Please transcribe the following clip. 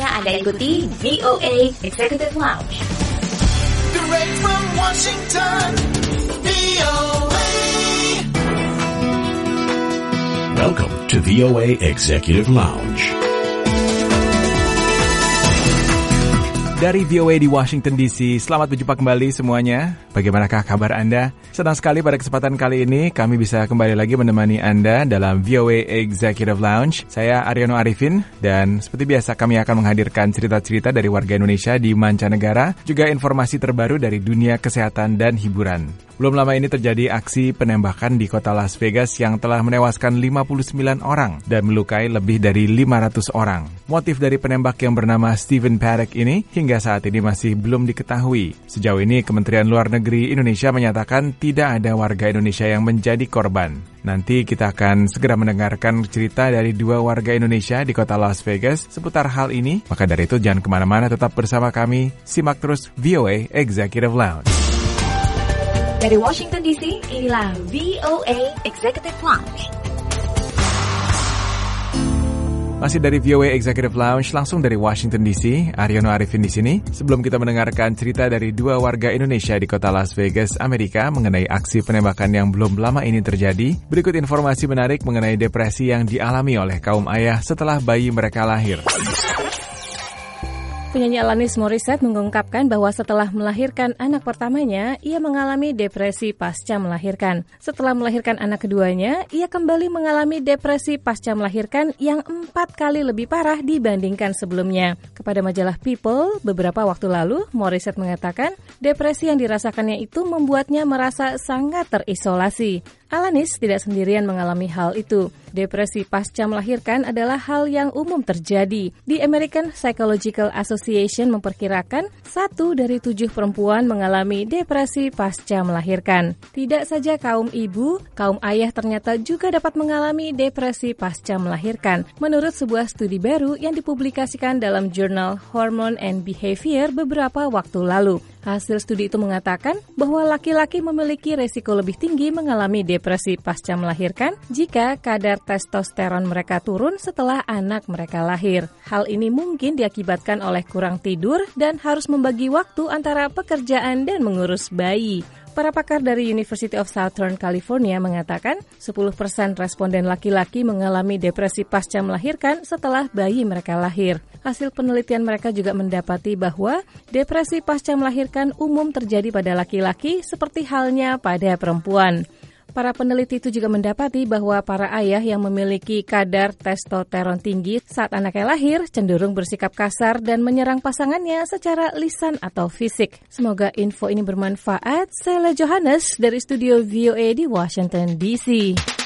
Saatnya Anda ikuti VOA Executive Lounge. Direct from Washington, VOA. Welcome to VOA Executive Lounge. Dari VOA di Washington DC, selamat berjumpa kembali semuanya. Bagaimanakah kabar Anda? Senang sekali pada kesempatan kali ini kami bisa kembali lagi menemani Anda dalam VOA Executive Lounge. Saya Aryono Arifin dan seperti biasa kami akan menghadirkan cerita-cerita dari warga Indonesia di mancanegara, juga informasi terbaru dari dunia kesehatan dan hiburan. Belum lama ini terjadi aksi penembakan di kota Las Vegas yang telah menewaskan 59 orang dan melukai lebih dari 500 orang. Motif dari penembak yang bernama Stephen Paddock ini hingga saat ini masih belum diketahui. Sejauh ini Kementerian Luar Negeri Indonesia menyatakan tidak ada warga Indonesia yang menjadi korban. Nanti kita akan segera mendengarkan cerita dari dua warga Indonesia di kota Las Vegas seputar hal ini. Maka dari itu jangan kemana-mana, tetap bersama kami. Simak terus VOA Executive Lounge. Dari Washington DC, inilah VOA Executive Lounge. Masih dari VOA Executive Lounge, langsung dari Washington DC, Aryono Arifin di sini. Sebelum kita mendengarkan cerita dari dua warga Indonesia di kota Las Vegas, Amerika mengenai aksi penembakan yang belum lama ini terjadi, berikut informasi menarik mengenai depresi yang dialami oleh kaum ayah setelah bayi mereka lahir. Penyanyi Alanis Morissette mengungkapkan bahwa setelah melahirkan anak pertamanya, ia mengalami depresi pasca melahirkan. Setelah melahirkan anak keduanya, ia kembali mengalami depresi pasca melahirkan yang 4 kali lebih parah dibandingkan sebelumnya. Kepada majalah People, beberapa waktu lalu, Morissette mengatakan depresi yang dirasakannya itu membuatnya merasa sangat terisolasi. Alanis tidak sendirian mengalami hal itu. Depresi pasca melahirkan adalah hal yang umum terjadi. The American Psychological Association memperkirakan 1 dari 7 perempuan mengalami depresi pasca melahirkan. Tidak saja kaum ibu, kaum ayah ternyata juga dapat mengalami depresi pasca melahirkan. Menurut sebuah studi baru yang dipublikasikan dalam jurnal Hormone and Behavior beberapa waktu lalu. Hasil studi itu mengatakan bahwa laki-laki memiliki resiko lebih tinggi mengalami depresi pasca melahirkan jika kadar testosteron mereka turun setelah anak mereka lahir. Hal ini mungkin diakibatkan oleh kurang tidur dan harus membagi waktu antara pekerjaan dan mengurus bayi. Para pakar dari University of Southern California mengatakan 10% responden laki-laki mengalami depresi pasca melahirkan setelah bayi mereka lahir. Hasil penelitian mereka juga mendapati bahwa depresi pasca melahirkan umum terjadi pada laki-laki seperti halnya pada perempuan. Para peneliti itu juga mendapati bahwa para ayah yang memiliki kadar testosteron tinggi saat anaknya lahir cenderung bersikap kasar dan menyerang pasangannya secara lisan atau fisik. Semoga info ini bermanfaat. Saya Johannes dari studio VOA di Washington DC.